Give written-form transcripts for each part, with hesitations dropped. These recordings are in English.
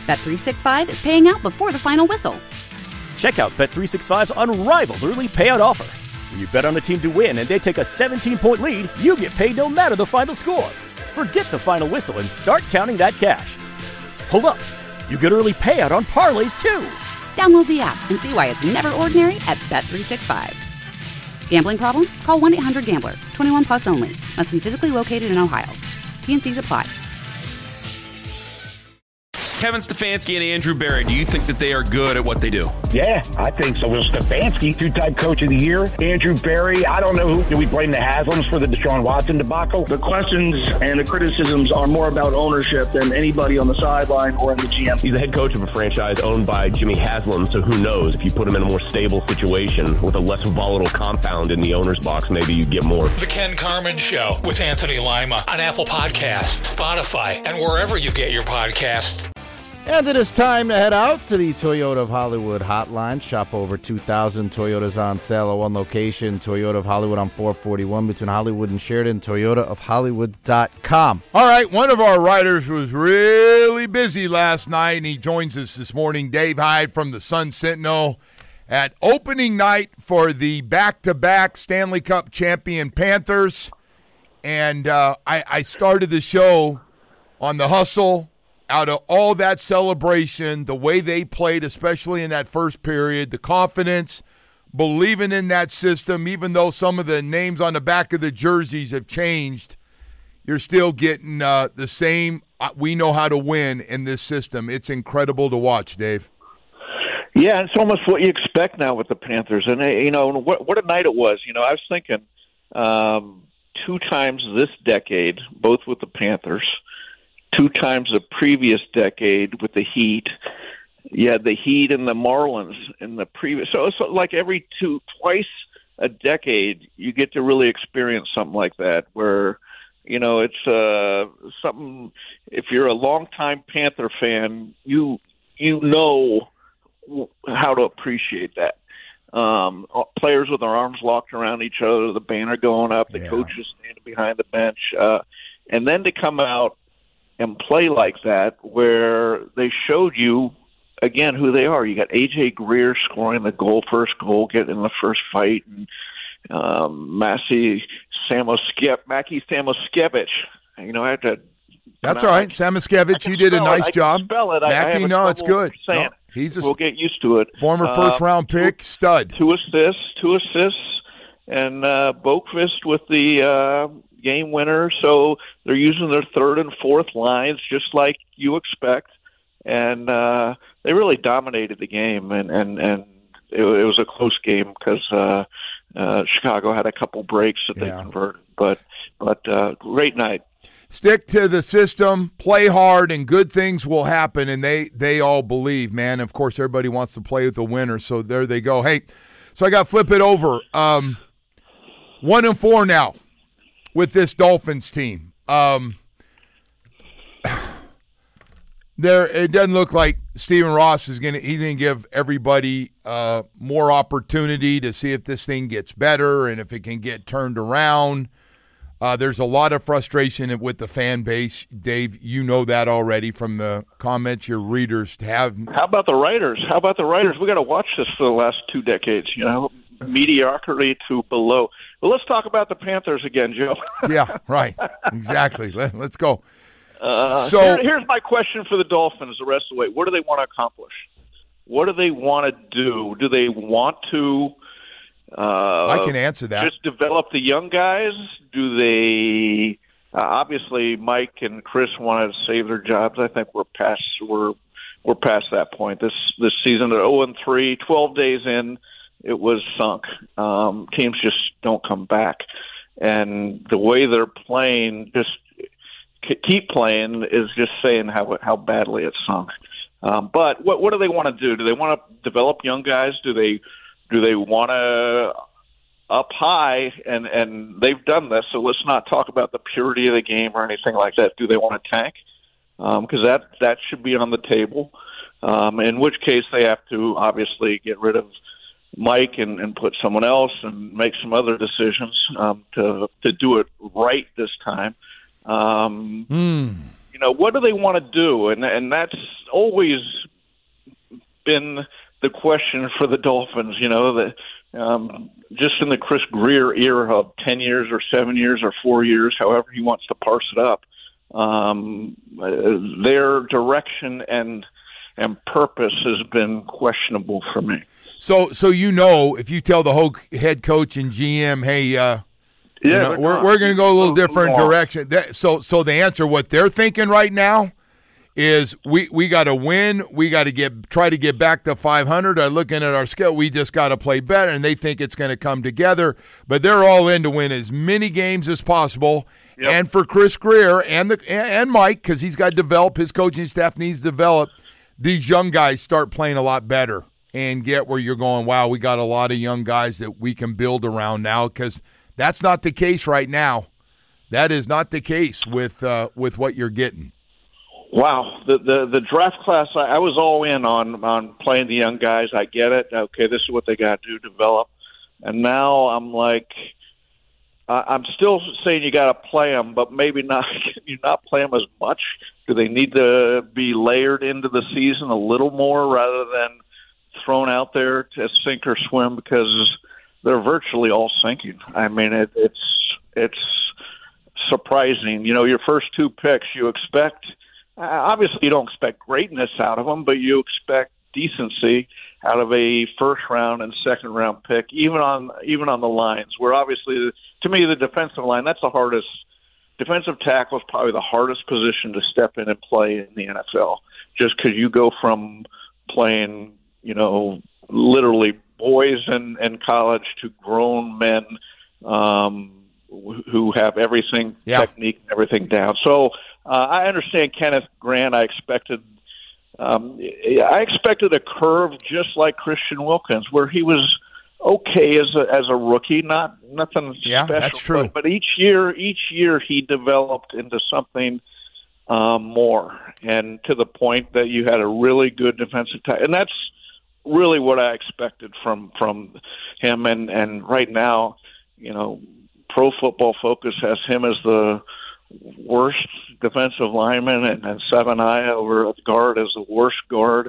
Bet365 is paying out before the final whistle. Check out Bet365's unrivaled early payout offer. When you bet on a team to win and they take a 17-point lead, you get paid no matter the final score. Forget the final whistle and start counting that cash. Hold up. You get early payout on parlays, too. Download the app and see why it's never ordinary at Bet365. Gambling problem? Call 1-800-GAMBLER. 21 plus only. Must be physically located in Ohio. T&Cs apply. Kevin Stefanski and Andrew Berry, do you think that they are good at what they do? Yeah, I think so. Well, Stefanski, two-time coach of the year. Andrew Berry, I don't know who. Do we blame the Haslams for the Deshaun Watson debacle? The questions and the criticisms are more about ownership than anybody on the sideline or in the GM. He's the head coach of a franchise owned by Jimmy Haslam, so who knows? If you put him in a more stable situation with a less volatile compound in the owner's box, maybe you'd get more. The Ken Carman Show with Anthony Lima on Apple Podcasts, Spotify, and wherever you get your podcasts. And it is time to head out to the Toyota of Hollywood hotline. Shop over 2,000 Toyotas on sale at one location. Toyota of Hollywood on 441 between Hollywood and Sheridan. ToyotaofHollywood.com. All right, one of our writers was really busy last night, and he joins us this morning. Dave Hyde from the Sun Sentinel at opening night for the back-to-back Stanley Cup champion Panthers. And I started the show on the hustle. Out of all that celebration, the way they played, especially in that first period, the confidence, believing in that system, even though some of the names on the back of the jerseys have changed, you're still getting the same, we know how to win in this system. It's incredible to watch, Dave. Yeah, it's almost what you expect now with the Panthers. And, what a night it was. I was thinking 2 times this decade, both with the Panthers, 2 times the previous decade with the Heat. You had the Heat and the Marlins in the previous. So it's like twice a decade, you get to really experience something like that where, it's something, if you're a longtime Panther fan, you know how to appreciate that. Players with their arms locked around each other, the banner going up, the coaches standing behind the bench, and then to come out and play like that, where they showed you, again, who they are. You got A.J. Greer scoring the first goal, getting in the first fight, and Mackie Samoskevich. I had to... That's all right. Samoskevich, you did a nice job. Spell it. Mackie, no, it's good. No, we'll get used to it. Former first-round pick, stud. 2 assists, and Boqvist with the... game winner, so they're using their third and fourth lines just like you expect, and they really dominated the game, and it was a close game because Chicago had a couple breaks that they converted, but great night. Stick to the system, play hard, and good things will happen, and they all believe, man. Of course, everybody wants to play with the winner, so there they go. Hey, so I got to flip it over. 1-4 now with this Dolphins team. It doesn't look like Stephen Ross he's gonna give everybody more opportunity to see if this thing gets better and if it can get turned around. There's a lot of frustration with the fan base. Dave, you know that already from the comments your readers have. How about the writers? We got to watch this for the last 2 decades, mediocrity to below. Well, let's talk about the Panthers again, Joe. Yeah, right. Exactly. Let's go. Here's my question for the Dolphins the rest of the way. What do they want to accomplish? What do they want to do? Do they want to I can answer that. Just develop the young guys? Do they obviously Mike and Chris wanted to save their jobs. I think we're past that point. This season at 0-3, 12 days in, it was sunk. Teams just don't come back. And the way they're playing, just keep playing, is just saying how badly it's sunk. But what do they want to do? Do they want to develop young guys? Do they want to up high? And they've done this, so let's not talk about the purity of the game or anything like that. Do they want to tank? Because that should be on the table. In which case they have to obviously get rid of Mike and put someone else and make some other decisions to do it right this time. What do they want to do? And that's always been the question for the Dolphins, that just in the Chris Greer era of 10 years or 7 years or 4 years, however he wants to parse it up, their direction and purpose has been questionable for me. So if you tell the whole head coach and GM, hey, we're going to go a little different direction. So the answer, what they're thinking right now, is we got to win. We got to try to get back to 500. They're looking at our skill. We just got to play better, and they think it's going to come together. But they're all in to win as many games as possible. Yep. And for Chris Greer and Mike, because he's got to develop, his coaching staff needs to develop, these young guys start playing a lot better and get where you're going, wow, we got a lot of young guys that we can build around now, because that's not the case right now. That is not the case with what you're getting. Wow, the draft class, I was all in on playing the young guys. I get it. Okay, this is what they got to do, develop. And now I'm like, I'm still saying you got to play them, but maybe not. You not play them as much. Do they need to be layered into the season a little more rather than thrown out there to sink or swim, because they're virtually all sinking? I mean, it's surprising. Your first two picks, you expect. Obviously, you don't expect greatness out of them, but you expect decency out of a first-round and second-round pick, even on the lines. Where obviously, to me, the defensive line, that's the hardest. Defensive tackle is probably the hardest position to step in and play in the NFL, just because you go from playing, literally boys in college to grown men who have everything, technique, everything down. So. I understand Kenneth Grant. I expected a curve just like Christian Wilkins, where he was okay as a rookie, nothing special. That's true. But each year he developed into something more, and to the point that you had a really good defensive tackle, and that's really what I expected from him. And right now, Pro Football Focus has him as the worst defensive lineman, and Seven Eye over at guard as the worst guard,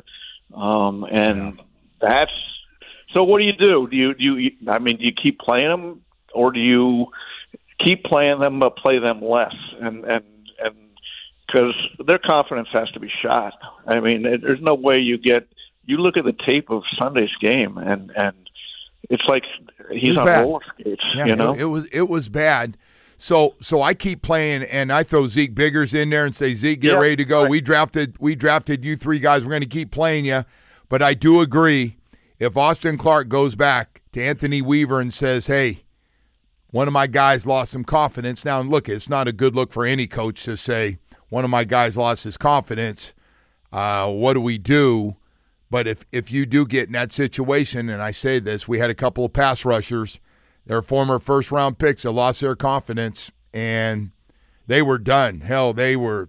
and that's so. What do? Do you keep playing them, or do you keep playing them but play them less? And because their confidence has to be shot. I mean, there's no way you look at the tape of Sunday's game, and it's like he's on roller skates. Yeah, it was bad. So I keep playing, and I throw Zeke Biggers in there and say, Zeke, get ready to go. Right. We drafted you three guys. We're going to keep playing you. But I do agree, if Austin Clark goes back to Anthony Weaver and says, hey, one of my guys lost some confidence. Now, look, it's not a good look for any coach to say, one of my guys lost his confidence. What do we do? But if you do get in that situation, and I say this, we had a couple of pass rushers, they're former first-round picks that lost their confidence, and they were done. Hell, we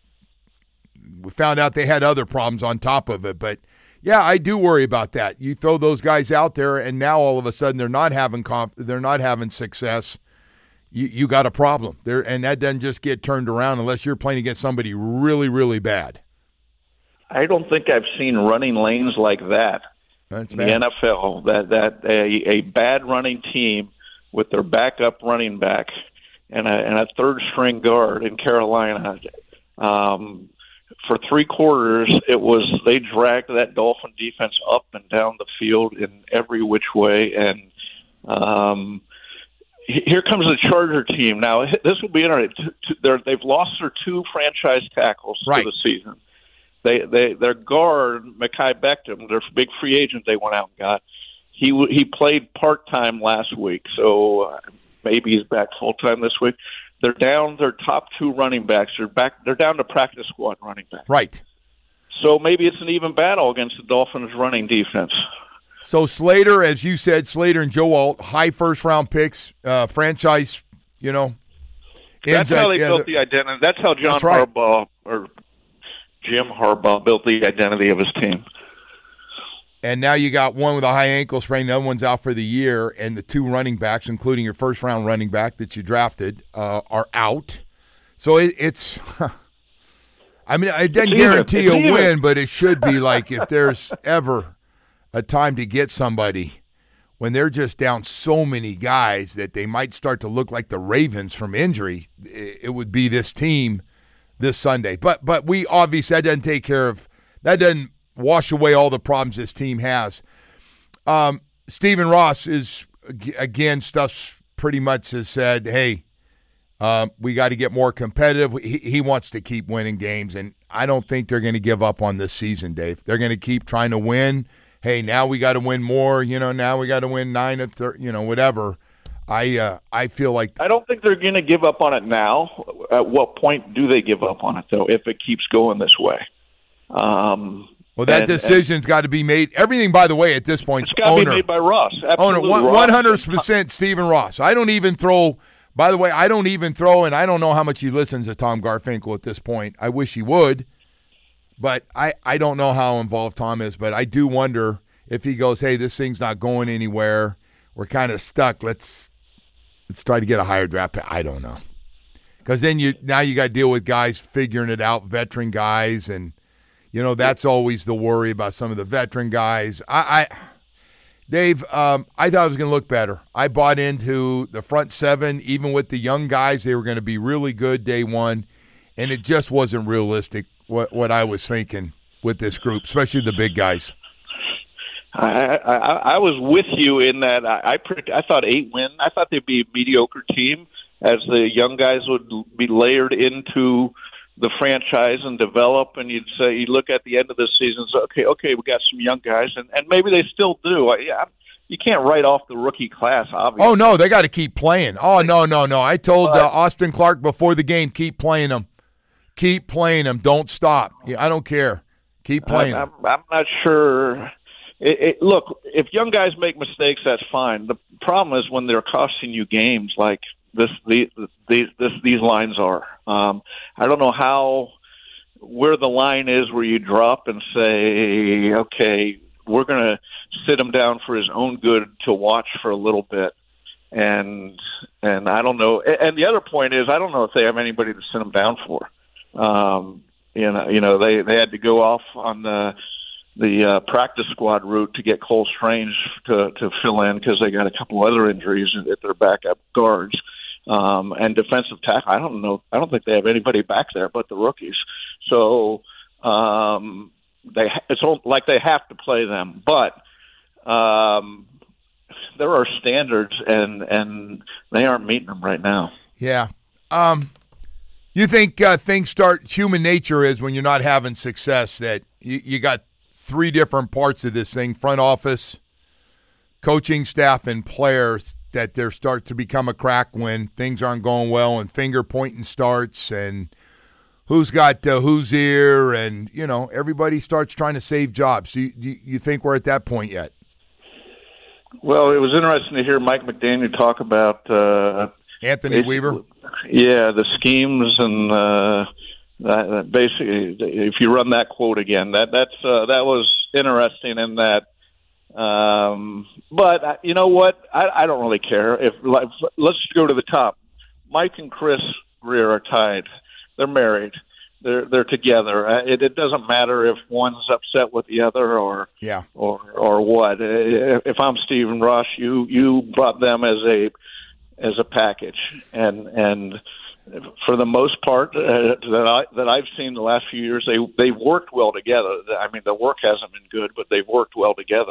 found out they had other problems on top of it. But, yeah, I do worry about that. You throw those guys out there, and now all of a sudden they're not having success. You got a problem there, and that doesn't just get turned around unless you're playing against somebody really, really bad. I don't think I've seen running lanes like that. That's in bad. The NFL, that a bad running team with their backup running back and a third string guard in Carolina, for 3 quarters, they dragged that Dolphin defense up and down the field in every which way. And here comes the Charger team. Now this will be interesting. They've lost their 2 franchise tackles for the season. Their guard, Mekhi Beckham, their big free agent they went out and got, he played part-time last week, so maybe he's back full-time this week. They're down their top 2 running backs. They're down to practice squad running backs. Right. So maybe it's an even battle against the Dolphins' running defense. So Slater, as you said, Slater and Joe Alt, high first-round picks, franchise, That's how they built the identity. That's how Harbaugh or Jim Harbaugh built the identity of his team. And now you got one with a high ankle sprain, the other one's out for the year, and the 2 running backs, including your first-round running back that you drafted, are out. So it's I mean, it doesn't guarantee a win, but it should be like if there's ever a time to get somebody when they're just down so many guys that they might start to look like the Ravens from injury, it would be this team this Sunday. But we obviously, that doesn't wash away all the problems this team has. Stephen Ross is, again, stuff pretty much has said, hey, we got to get more competitive. He wants to keep winning games, and I don't think they're going to give up on this season, Dave. They're going to keep trying to win. Hey, now we got to win more. Now we got to win 9 of 30. Whatever. I feel like I don't think they're going to give up on it now. At what point do they give up on it, though? If it keeps going this way. Well, that decision's got to be made. Everything, by the way, at this point, it's got to be made by Ross. Absolutely, owner, 100% Stephen Ross. I don't even throw. By the way, and I don't know how much he listens to Tom Garfinkel at this point. I wish he would, but I don't know how involved Tom is. But I do wonder if he goes, hey, this thing's not going anywhere. We're kind of stuck. Let's try to get a higher draft pick. I don't know. Because then you got to deal with guys figuring it out, veteran guys, and that's always the worry about some of the veteran guys. Dave, I thought it was going to look better. I bought into the front seven, even with the young guys. They were going to be really good day one, and it just wasn't realistic what I was thinking with this group, especially the big guys. I was with you in that I thought 8 win. I thought they'd be a mediocre team as the young guys would be layered into the franchise and develop, and you look at the end of the season, so okay, we got some young guys, and maybe they still do. You can't write off the rookie class, obviously. Oh, no, they got to keep playing. Oh, no. I told Austin Clark before the game, keep playing them. Keep playing them. Don't stop. I don't care. Keep playing them. I'm not sure. Look, if young guys make mistakes, that's fine. The problem is when they're costing you games like these lines are. I don't know where the line is where you drop and say, okay, we're going to sit him down for his own good to watch for a little bit. And I don't know. And the other point is, I don't know if they have anybody to sit him down for. They had to go off on the practice squad route to get Cole Strange to fill in because they got a couple other injuries at their backup guards. And defensive tackle, I don't know. I don't think they have anybody back there but the rookies. So it's like they have to play them. But there are standards, and they aren't meeting them right now. Yeah. You think things start – human nature is when you're not having success that you got 3 different parts of this thing, front office, coaching staff, and players – that there start to become a crack when things aren't going well and finger pointing starts and who's got whose ear and, everybody starts trying to save jobs. Do you think we're at that point yet? Well, it was interesting to hear Mike McDaniel talk about Anthony Weaver. Yeah, the schemes and basically, if you run that quote again, that was interesting in that. But you know what? I don't really care. Let's go to the top. Mike and Chris Greer are tied. They're married. They're together. It doesn't matter if one's upset with the other or what. If I'm Stephen Ross, you brought them as a package, and for the most part that I've seen the last few years, they've worked well together. I mean, the work hasn't been good, but they've worked well together.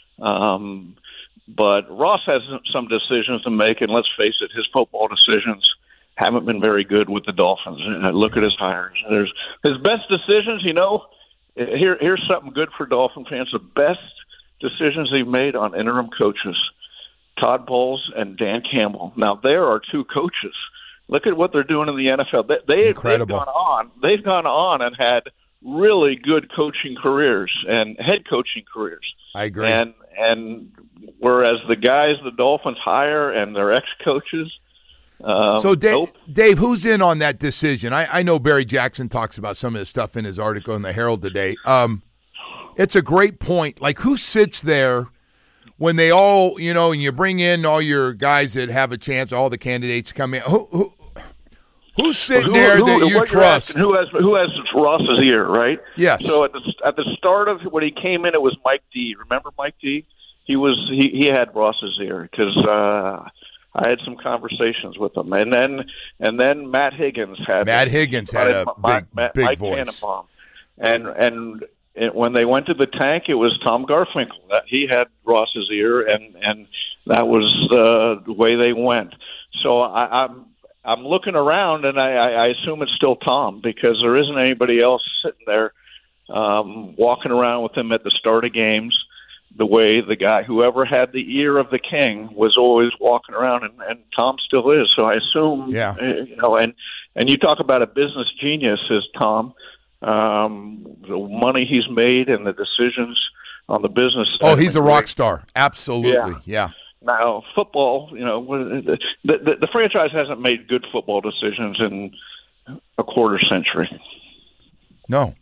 But Ross has some decisions to make, and let's face it, his football decisions haven't been very good with the Dolphins. Look at his hires. There's his best decisions, here's something good for Dolphin fans. The best decisions he made on interim coaches, Todd Bowles and Dan Campbell. Now, there are 2 coaches. Look at what they're doing in the NFL. They've gone on and had really good coaching careers and head coaching careers. I agree. And whereas the guys the Dolphins hire and their ex-coaches. So, Dave, who's in on that decision? I know Barry Jackson talks about some of this stuff in his article in the Herald today. It's a great point. Like, who sits there when they all, and you bring in all your guys that have a chance, all the candidates come in. Who's sitting there that you trust? Who has Ross's ear, right? Yes. So at the start of when he came in, it was Mike D. Remember Mike D? He had Ross's ear because I had some conversations with him, and then Matt Higgins had a big Mike voice. Tannenbaum. And when they went to the tank, it was Tom Garfinkel. He had Ross's ear, and that was the way they went. So I'm looking around, and I assume it's still Tom because there isn't anybody else sitting there walking around with him at the start of games. The way the guy, whoever had the ear of the king, was always walking around, and Tom still is. So I assume, and you talk about a business genius, is Tom. The money he's made and the decisions on the business. Oh, he's a rock star. Absolutely, yeah. Now, football, the franchise hasn't made good football decisions in a quarter century. No.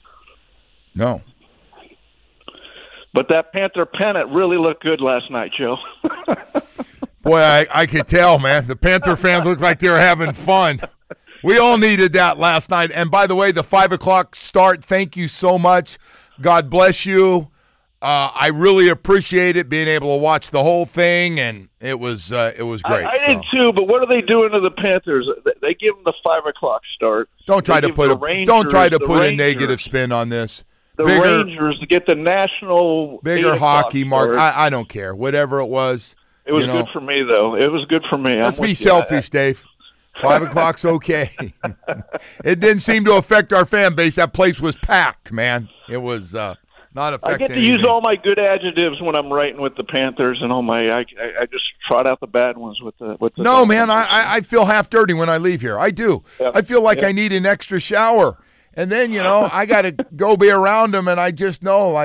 But that Panther pennant really looked good last night, Joe. Boy, I could tell, man. The Panther fans looked like they were having fun. We all needed that last night. And by the way, the 5 o'clock start, thank you so much. God bless you. I really appreciate it, being able to watch the whole thing, and it was great. I did too, but what are they doing to the Panthers? They give them the 5 o'clock start. Don't try to put a negative spin on this. Rangers to get the national bigger hockey mark. I don't care. Whatever it was. It was good for me, though. It was good for me. Let's be selfish, Dave. 5 o'clock's okay. It didn't seem to affect our fan base. That place was packed, man. It was not affecting. I get to use all my good adjectives when I'm writing with the Panthers, and all my. I just trot out the bad ones with the. No, man. I feel half dirty when I leave here. I do. Yeah. I feel like I need an extra shower. And then, I got to go be around them, and I just know,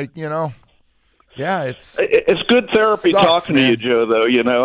it's good therapy talking to you, Joe, though.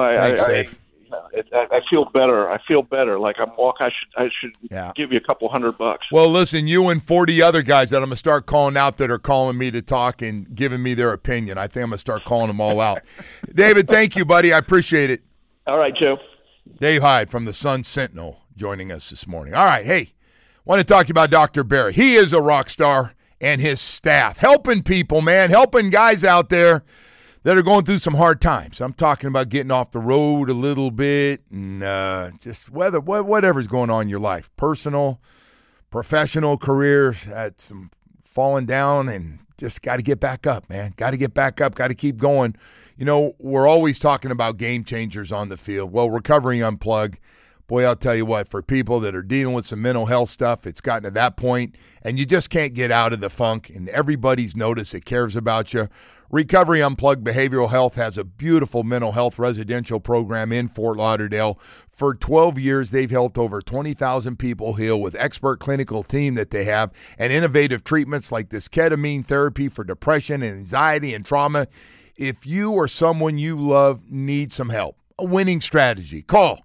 I feel better. I feel better. Like I should give you a couple $100. Well, listen, you and 40 other guys that I'm going to start calling out that are calling me to talk and giving me their opinion. I think I'm going to start calling them all out. David, thank you, buddy. I appreciate it. All right, Joe. Dave Hyde from the Sun Sentinel joining us this morning. All right, hey. Want to talk about Dr. Berry. He is a rock star, and his staff. Helping people, man. Helping guys out there that are going through some hard times. I'm talking about getting off the road a little bit and just whatever's going on in your life. Personal, professional careers, had some falling down, and just got to get back up, man. Got to get back up. Got to keep going. We're always talking about game changers on the field. Well, Recovery Unplugged. Boy, I'll tell you what, for people that are dealing with some mental health stuff, it's gotten to that point, and you just can't get out of the funk, and everybody's noticed that cares about you. Recovery Unplugged Behavioral Health has a beautiful mental health residential program in Fort Lauderdale. For 12 years, they've helped over 20,000 people heal with expert clinical team that they have and innovative treatments like this ketamine therapy for depression and anxiety and trauma. If you or someone you love need some help, a winning strategy, call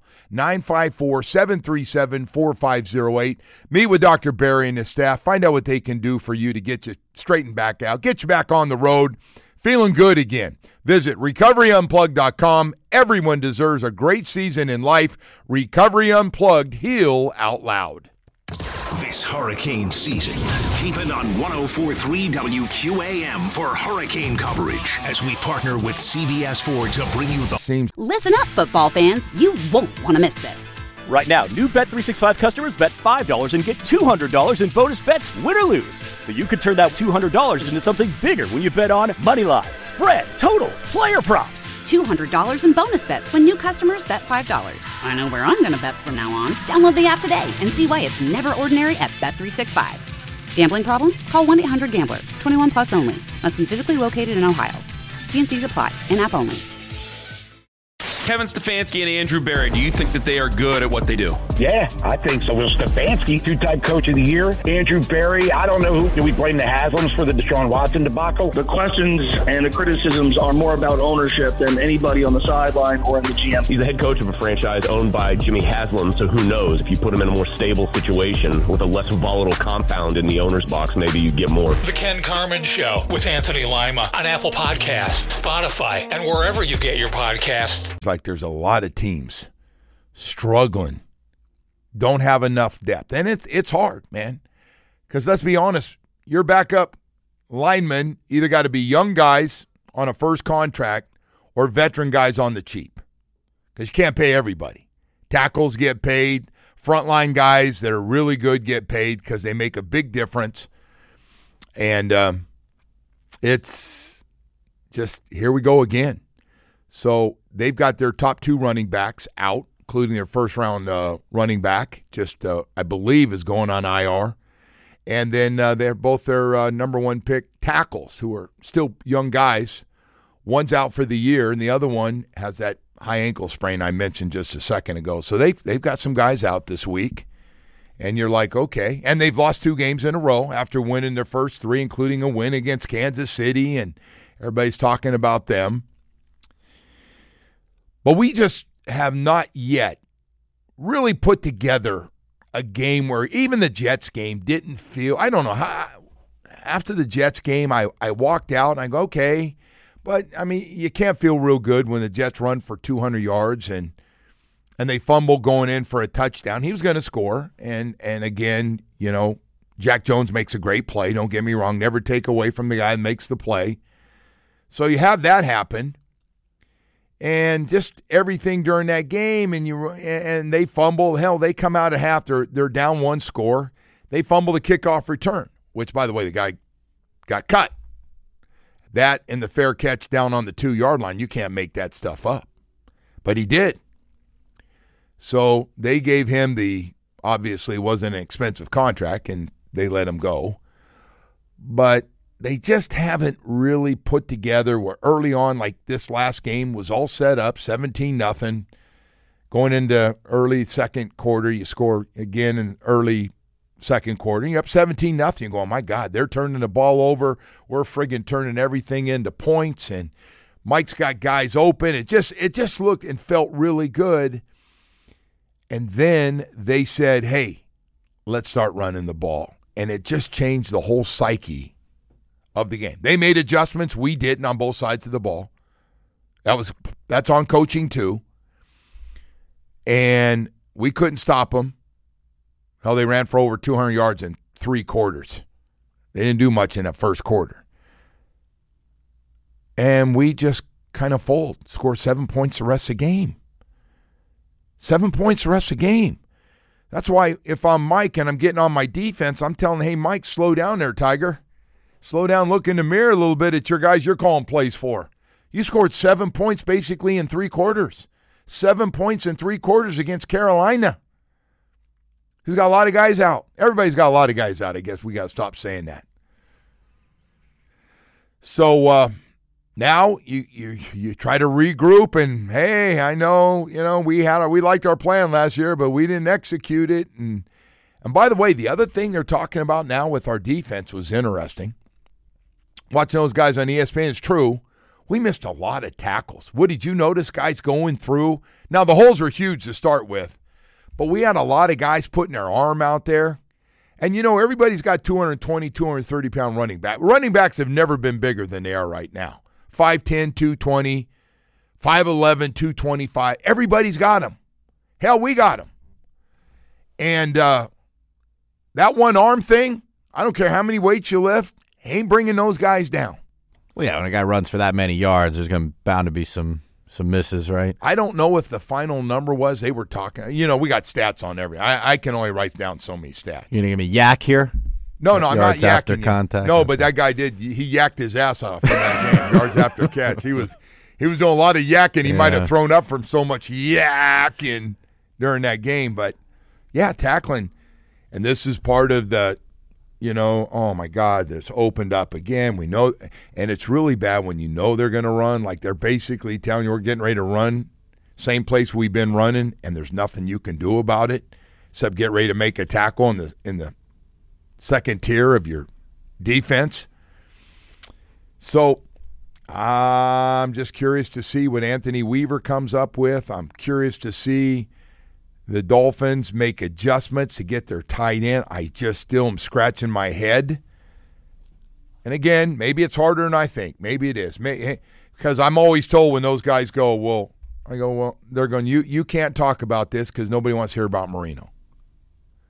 954-737-4508. Meet with Dr. Berry and his staff. Find out what they can do for you to get you straightened back out, get you back on the road, feeling good again. Visit recoveryunplugged.com. Everyone deserves a great season in life. Recovery Unplugged, heal out loud. This hurricane season, keep it on 104.3 WQAM for hurricane coverage as we partner with CBS Ford to bring you the... Listen up, football fans. You won't want to miss this. Right now, new Bet365 customers bet $5 and get $200 in bonus bets, win or lose. So you could turn that $200 into something bigger when you bet on money line, spread, totals, player props. $200 in bonus bets when new customers bet $5. I know where I'm going to bet from now on. Download the app today and see why it's never ordinary at Bet365. Gambling problem? Call 1-800-GAMBLER. 21 plus only. Must be physically located in Ohio. T&Cs apply. In-app only. Kevin Stefanski and Andrew Berry, do you think that they are good at what they do? Yeah, I think so. Will Stefanski, two-time coach of the year. Andrew Berry, I don't know who. Do we blame the Haslams for the Deshaun Watson debacle? The questions and the criticisms are more about ownership than anybody on the sideline or in the GM. He's the head coach of a franchise owned by Jimmy Haslam, so who knows? If you put him in a more stable situation with a less volatile compound in the owner's box, maybe you'd get more. The Ken Carman Show with Anthony Lima on Apple Podcasts, Spotify, and wherever you get your podcasts. Like there's a lot of teams struggling don't have enough depth. And it's hard, man. Because let's be honest, your backup linemen either got to be young guys on a first contract or veteran guys on the cheap. Because you can't pay everybody. Tackles get paid. Frontline guys that are really good get paid because they make a big difference. And it's just, here we go again. So they've got their top 2 running backs out, including their first-round running back, I believe is going on IR. And then they're both their number 1 pick tackles, who are still young guys. One's out for the year, and the other one has that high ankle sprain I mentioned just a second ago. So they've got some guys out this week, and you're like, okay. And they've lost 2 games in a row after winning their first 3, including a win against Kansas City, and everybody's talking about them. But we just have not yet really put together a game where even the Jets game didn't feel, I don't know how, after the Jets game, I walked out and I go, okay, but I mean, you can't feel real good when the Jets run for 200 yards and they fumble going in for a touchdown. He was going to score. And again, you know, Jack Jones makes a great play. Don't get me wrong. Never take away from the guy that makes the play. So you have that happen. And just everything during that game, and they fumble. Hell, they come out at half. They're down 1 score. They fumble the kickoff return, which, by the way, the guy got cut. That and the fair catch down on the 2-yard line, you can't make that stuff up. But he did. So they gave him obviously wasn't an expensive contract, and they let him go. But they just haven't really put together where early on, like this last game, was all set up, 17-0. Going into early second quarter, you score again in early second quarter. You're up 17-0. You go, oh, my God, they're turning the ball over. We're friggin' turning everything into points, and Mike's got guys open. It just looked and felt really good. And then they said, hey, let's start running the ball. And it just changed the whole psyche of the game. They made adjustments. We didn't on both sides of the ball. That's on coaching too. And we couldn't stop them. Hell, they ran for over 200 yards in 3 quarters. They didn't do much in that first quarter. And we just kind of scored 7 points the rest of the game. 7 points the rest of the game. That's why if I'm Mike and I'm getting on my defense, I'm telling, hey, Mike, slow down there, Tiger. Slow down, look in the mirror a little bit at your guys you're calling plays for. You scored 7 points basically in 3 quarters. 7 points in 3 quarters against Carolina, who's got a lot of guys out. Everybody's got a lot of guys out. I guess we got to stop saying that. So now you try to regroup and, hey, I know, we liked our plan last year, but we didn't execute it. And by the way, the other thing they're talking about now with our defense was interesting. Watching those guys on ESPN, it's true. We missed a lot of tackles. What did you notice guys going through? Now, the holes were huge to start with, but we had a lot of guys putting their arm out there. And, everybody's got 220, 230-pound running back. Running backs have never been bigger than they are right now. 5'10", 220, 5'11", 225. Everybody's got them. Hell, we got them. And that one arm thing, I don't care how many weights you lift, ain't bringing those guys down. Well, yeah, when a guy runs for that many yards, there's bound to be some misses, right? I don't know if the final number was. They were talking. We got stats on every. I can only write down so many stats. You gonna give me yak here? No, I'm not yakking. After contact. No, but that guy did. He yacked his ass off in that game. Yards after catch. He was doing a lot of yakking. He might have thrown up from so much yakking during that game. But yeah, tackling, and this is part of the. Oh my God, it's opened up again. We know, and it's really bad when they're going to run. Like they're basically telling you we're getting ready to run, same place we've been running, and there's nothing you can do about it except get ready to make a tackle in the second tier of your defense. So I'm just curious to see what Anthony Weaver comes up with. I'm curious to see the Dolphins make adjustments to get their tight end. I just still am scratching my head. And again, maybe it's harder than I think. Maybe it is. Because I'm always told when those guys go, they're going, you can't talk about this because nobody wants to hear about Marino.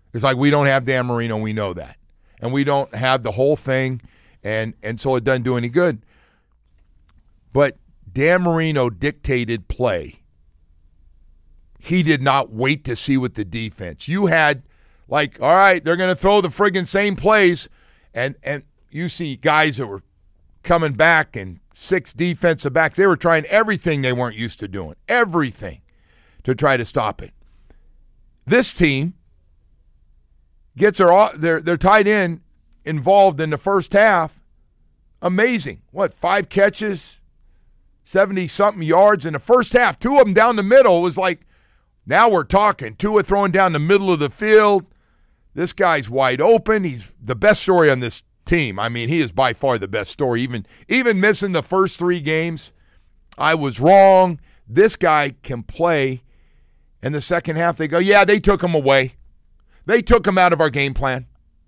It's like we don't have Dan Marino, we know that. And we don't have the whole thing, and so it doesn't do any good. But Dan Marino dictated play. He did not wait to see what the defense. You had, like, all right, they're going to throw the friggin' same plays, and you see guys that were coming back and 6 defensive backs. They were trying everything they weren't used to doing, everything, to try to stop it. This team gets their tight end involved in the first half. Amazing. 5 catches, 70-something yards in the first half. 2 of them down the middle. It was like, now we're talking. Tua throwing down the middle of the field. This guy's wide open. He's the best story on this team. I mean, he is by far the best story. Even missing the first 3 games, I was wrong. This guy can play. In the second half, they go, yeah, they took him away. They took him out of our game plan.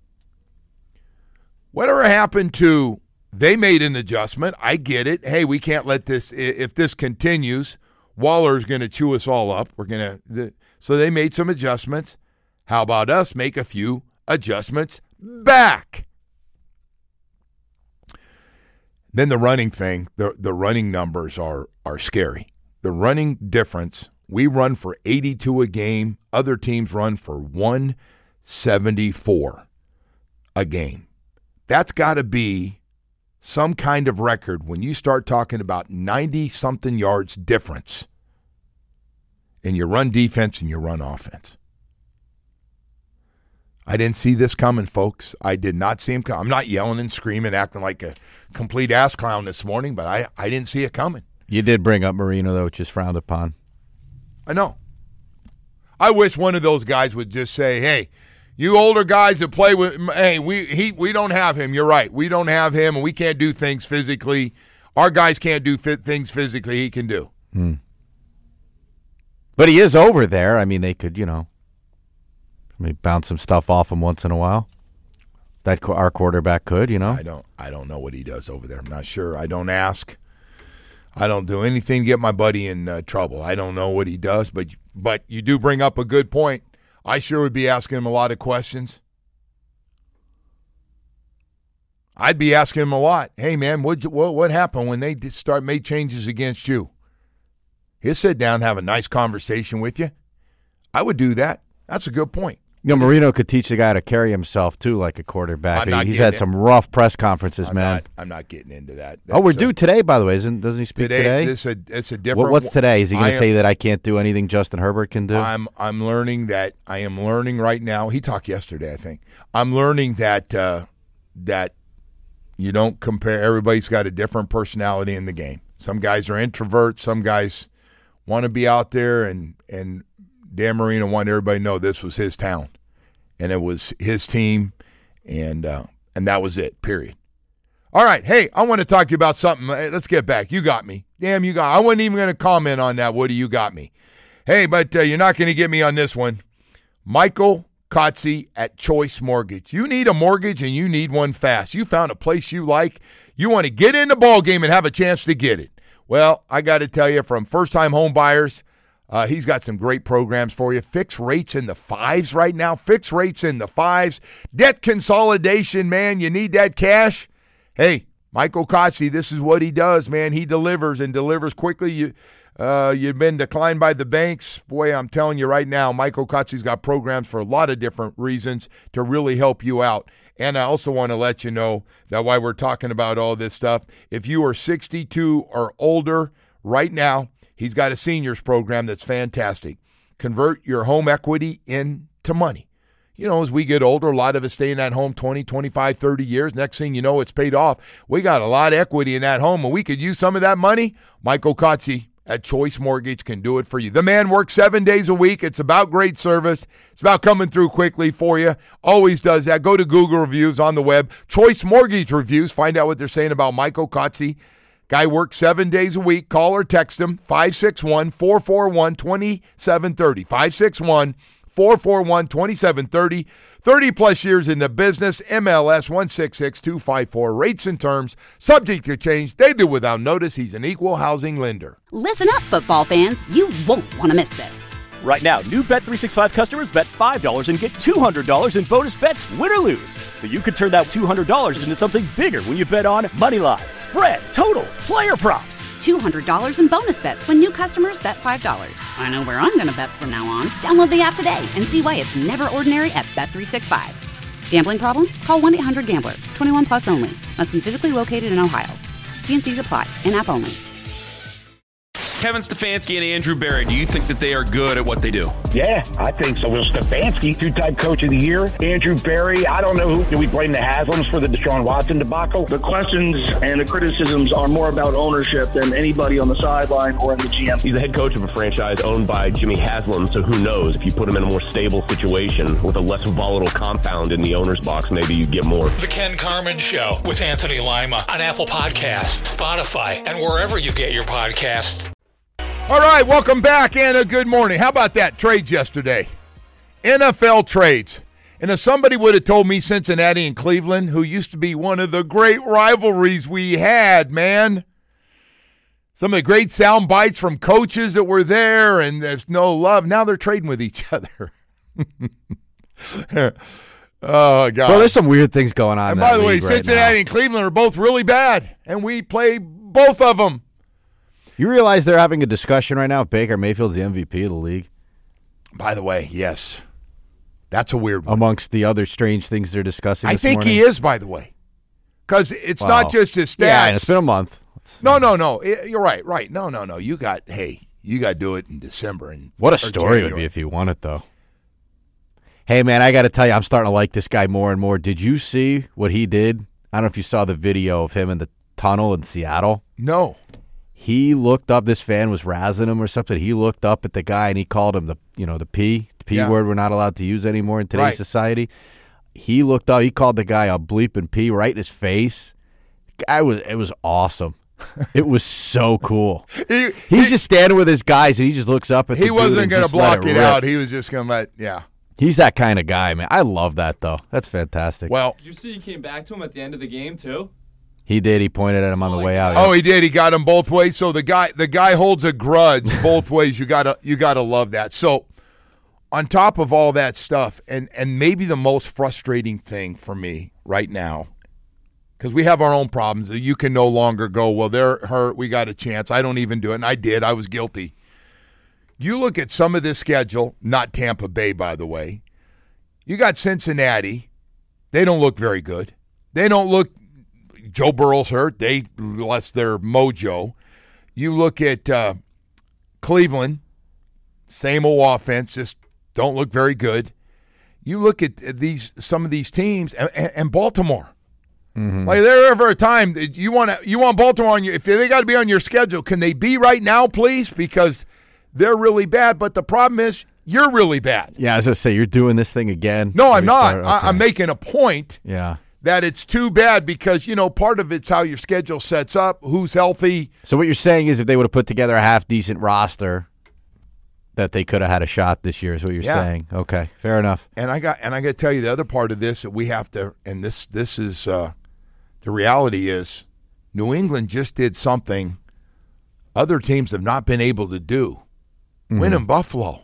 Whatever happened to, they made an adjustment. I get it. Hey, we can't let this, if this continues, Waller's going to chew us all up. So they made some adjustments. How about us make a few adjustments back? Then the running thing, the running numbers are scary. The running difference, we run for 82 a game. Other teams run for 174 a game. That's got to be some kind of record when you start talking about 90-something yards difference in your run defense and your run offense. I didn't see this coming, folks. I did not see him come. I'm not yelling and screaming, acting like a complete ass clown this morning, but I didn't see it coming. You did bring up Marino, though, which is frowned upon. I know. I wish one of those guys would just say, hey, you older guys that play with, hey, we don't have him. You're right. We don't have him, and we can't do things physically. Our guys can't do things physically he can do. But he is over there. I mean, they could, maybe bounce some stuff off him once in a while. That our quarterback could, I don't know what he does over there. I'm not sure. I don't ask. I don't do anything to get my buddy in trouble. I don't know what he does, but you do bring up a good point. I sure would be asking him a lot of questions. I'd be asking him a lot. Hey, man, what happened when they made changes against you? He'll sit down and have a nice conversation with you. I would do that. That's a good point. Marino could teach the guy to carry himself, too, like a quarterback. He's had some rough press conferences, man. I'm not getting into that. We're due today, by the way. Doesn't he speak today? It's a different. What's today? Is he going to say that I can't do anything Justin Herbert can do? I'm learning that. I am learning right now. He talked yesterday, I think. I'm learning that that you don't compare. Everybody's got a different personality in the game. Some guys are introverts. Some guys want to be out there, and Dan Marino wanted everybody to know this was his town, and it was his team, and that was it, period. All right, hey, I want to talk to you about something. Let's get back. You got me. Damn, you got me. I wasn't even going to comment on that, Woody. You got me. Hey, but you're not going to get me on this one. Michael Kotze at Choice Mortgage. You need a mortgage, and you need one fast. You found a place you like. You want to get in the ball game and have a chance to get it. Well, I got to tell you, from first-time home buyers, he's got some great programs for you. Fixed rates in the 5s right now. Fixed rates in the 5s. Debt consolidation, man. You need that cash? Hey, Michael Kotze, this is what he does, man. He delivers and delivers quickly. You've been declined by the banks. Boy, I'm telling you right now, Michael Kotze's got programs for a lot of different reasons to really help you out. And I also want to let you know that while we're talking about all this stuff, if you are 62 or older right now, he's got a seniors program that's fantastic. Convert your home equity into money. As we get older, a lot of us stay in that home 20, 25, 30 years. Next thing you know, it's paid off. We got a lot of equity in that home, and we could use some of that money. Michael Kotze at Choice Mortgage can do it for you. The man works 7 days a week. It's about great service. It's about coming through quickly for you. Always does that. Go to Google reviews on the web. Choice Mortgage reviews. Find out what they're saying about Michael Kotze. Guy works 7 days a week. Call or text him, 561-441-2730. 561-441-2730. 30-plus years in the business. MLS 166254. Rates and terms subject to change. They do without notice. He's an equal housing lender. Listen up, football fans. You won't want to miss this. Right now, new Bet365 customers bet $5 and get $200 in bonus bets, win or lose. So you could turn that $200 into something bigger when you bet on moneyline, spread, totals, player props. $200 in bonus bets when new customers bet $5. I know where I'm going to bet from now on. Download the app today and see why it's never ordinary at Bet365. Gambling problem? Call 1-800-GAMBLER. 21 plus only. Must be physically located in Ohio. T&Cs apply. In-app only. Kevin Stefanski and Andrew Berry, do you think that they are good at what they do? Yeah, I think so. Will Stefanski, two-time coach of the year. Andrew Berry, I don't know who. Do we blame the Haslams for the Deshaun Watson debacle? The questions and the criticisms are more about ownership than anybody on the sideline or in the GM. He's the head coach of a franchise owned by Jimmy Haslam, so who knows? If you put him in a more stable situation with a less volatile compound in the owner's box, maybe you get more. The Ken Carman Show with Anthony Lima on Apple Podcasts, Spotify, and wherever you get your podcasts. All right, welcome back and a good morning. How about that? Trades yesterday. NFL trades. And if somebody would have told me Cincinnati and Cleveland, who used to be one of the great rivalries we had, man. Some of the great sound bites from coaches that were there, and there's no love. Now they're trading with each other. Oh, God. Well, there's some weird things going on. And by the way, Cincinnati and Cleveland are both really bad, and we play both of them. You realize they're having a discussion right now if Baker Mayfield's the MVP of the league? By the way, yes. That's a weird one. Amongst the other strange things they're discussing I think he is, by the way. Because it's not just his stats. Yeah, and it's been a month. No. You're right. No. You got to do it in December. What a story it would be if he won it, though. Hey, man, I got to tell you, I'm starting to like this guy more and more. Did you see what he did? I don't know if you saw the video of him in the tunnel in Seattle. No. He looked up, this fan was razzing him or something. He looked up at the guy and he called him the P word we're not allowed to use anymore in today's society. He looked up, he called the guy a bleeping P right in his face. It was awesome. It was so cool. He's just standing with his guys and he just looks up at the dude. He wasn't going to block it out. He was just going to let. He's that kind of guy, man. I love that, though. That's fantastic. Well, did you see he came back to him at the end of the game, too? He did. He pointed at him on the way out. Oh, he did. He got him both ways. So the guy holds a grudge both ways. You gotta love that. So on top of all that stuff, and maybe the most frustrating thing for me right now, because we have our own problems. You can no longer go, well, they're hurt. We got a chance. I don't even do it. And I did. I was guilty. You look at some of this schedule, not Tampa Bay, by the way. You got Cincinnati. They don't look very good. They don't look. Joe Burrow's hurt. They lost their mojo. You look at Cleveland, same old offense, just don't look very good. You look at some of these teams and Baltimore. Mm-hmm. Like there ever a time that you want Baltimore on if they got to be on your schedule, can they be right now, please? Because they're really bad. But the problem is you're really bad. Yeah, I was going to say you're doing this thing again. No, I'm not. Okay. I'm making a point. Yeah. That it's too bad because, part of it's how your schedule sets up, who's healthy. So what you're saying is if they would have put together a half-decent roster, that they could have had a shot this year is what you're saying. Okay, fair enough. And I got to tell you the other part of this that we have to, and this is the reality is New England just did something other teams have not been able to do. Win in Buffalo.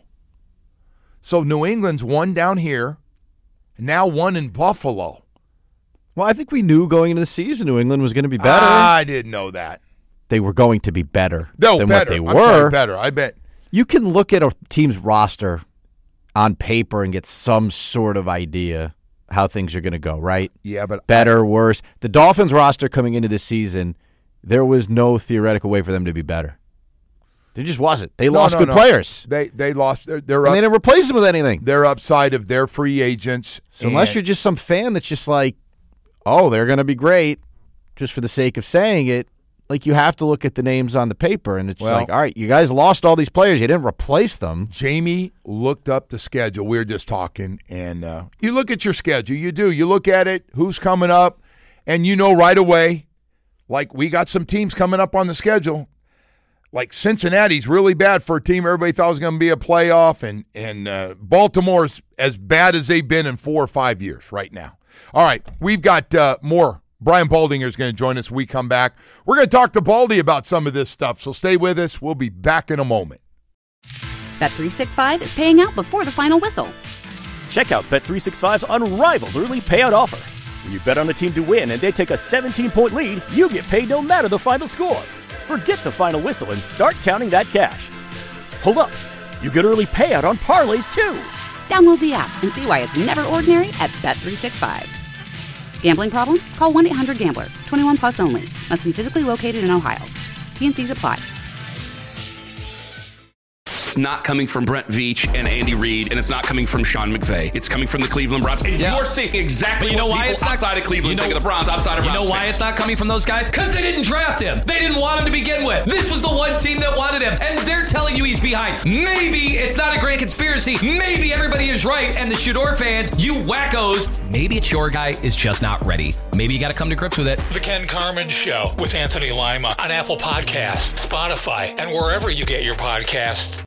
So New England's won down here, now won in Buffalo. Well, I think we knew going into the season New England was going to be better. I didn't know that. They were going to be better than what they were. I'm sorry, better, I bet. You can look at a team's roster on paper and get some sort of idea how things are going to go, right? Yeah, but better, worse. The Dolphins roster coming into this season, there was no theoretical way for them to be better. There just wasn't. They lost good players. They lost. They didn't replace them with anything. They're upside of their free agents. So unless you're just some fan that's just like, oh, they're going to be great just for the sake of saying it, like you have to look at the names on the paper, and it's like, all right, you guys lost all these players. You didn't replace them. Jamie looked up the schedule. We were just talking, and you look at your schedule. You do. You look at it, who's coming up, and you know right away, like we got some teams coming up on the schedule. Like Cincinnati's really bad for a team everybody thought was going to be a playoff, and Baltimore's as bad as they've been in 4 or 5 years right now. All right, we've got more. Brian Baldinger is going to join us when we come back. We're going to talk to Baldy about some of this stuff, so stay with us. We'll be back in a moment. Bet365 is paying out before the final whistle. Check out Bet365's unrivaled early payout offer. When you bet on a team to win and they take a 17-point lead, you get paid no matter the final score. Forget the final whistle and start counting that cash. Hold up. You get early payout on parlays, too. Download the app and see why it's never ordinary at Bet365. Gambling problem? Call 1-800-GAMBLER. 21 plus only. Must be physically located in Ohio. T&Cs apply. It's not coming from Brent Veach and Andy Reid, and it's not coming from Sean McVay. It's coming from the Cleveland Browns. And you're seeing exactly what people outside of Cleveland think of the Browns, outside of Browns. You know why it's not coming from those guys? Because they didn't draft him. They didn't want him to begin with. This was the one team that wanted him, and they're telling you he's behind. Maybe it's not a grand conspiracy. Maybe everybody is right, and the Shador fans, you wackos, maybe it's your guy is just not ready. Maybe you got to come to grips with it. The Ken Carman Show with Anthony Lima on Apple Podcasts, Spotify, and wherever you get your podcasts.